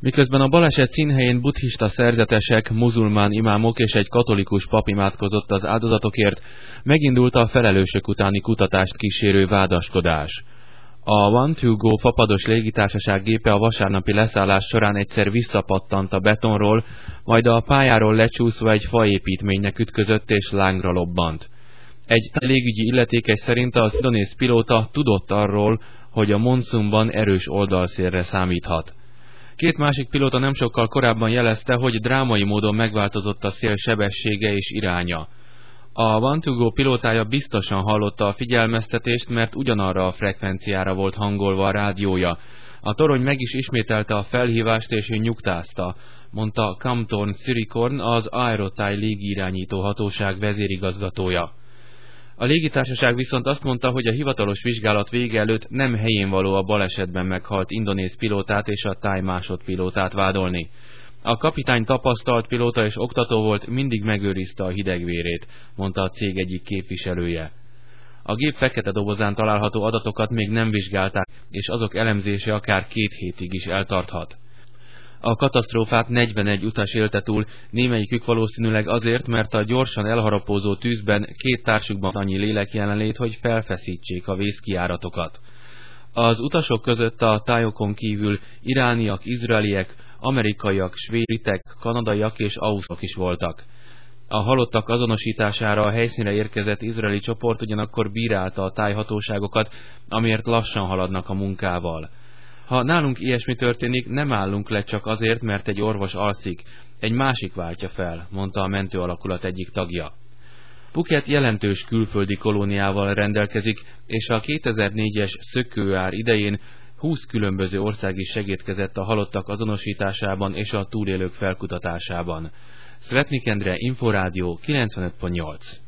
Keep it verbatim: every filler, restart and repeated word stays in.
Miközben a baleset színhelyén buddhista szerzetesek, muzulmán imámok és egy katolikus pap imádkozott az áldozatokért, megindult a felelősök utáni kutatást kísérő vádaskodás. A One to Go fapados légitársaság gépe a vasárnapi leszállás során egyszer visszapattant a betonról, majd a pályáról lecsúszva egy faépítménynek ütközött és lángra lobbant. Egy légügyi illetékes szerint az indonéz pilóta tudott arról, hogy a monszunban erős oldalszélre számíthat. Két másik pilóta nem sokkal korábban jelezte, hogy drámai módon megváltozott a szél sebessége és iránya. A One to Go pilótája biztosan hallotta a figyelmeztetést, mert ugyanarra a frekvenciára volt hangolva a rádiója. A torony meg is ismételte a felhívást és nyugtázta, mondta Campton Sirikorn, az Aerothai légirányító hatóság vezérigazgatója. A légitársaság viszont azt mondta, hogy a hivatalos vizsgálat vége előtt nem helyén való a balesetben meghalt indonéz pilótát és a thai másodpilótát vádolni. A kapitány tapasztalt pilóta és oktató volt, mindig megőrizte a hidegvérét, mondta a cég egyik képviselője. A gép fekete dobozán található adatokat még nem vizsgálták, és azok elemzése akár két hétig is eltarthat. A katasztrófát negyvenegy utas élte túl, némelyikük valószínűleg azért, mert a gyorsan elharapózó tűzben két társukban annyi lélek jelenlét, hogy felfeszítsék a vészkijáratokat. Az utasok között a thaiokon kívül irániak, izraeliek, amerikaiak, svéditek, kanadaiak és ausztrok is voltak. A halottak azonosítására a helyszínre érkezett izraeli csoport ugyanakkor bírálta a thai hatóságokat, amiért lassan haladnak a munkával. Ha nálunk ilyesmi történik, nem állunk le csak azért, mert egy orvos alszik, egy másik váltja fel, mondta a mentőalakulat egyik tagja. Phuket jelentős külföldi kolóniával rendelkezik, és a kétezer-négyes szökőár idején húsz különböző ország is segédkezett a halottak azonosításában és a túlélők felkutatásában. Szvetnik Endre, Inforádió kilencvenöt pont nyolc.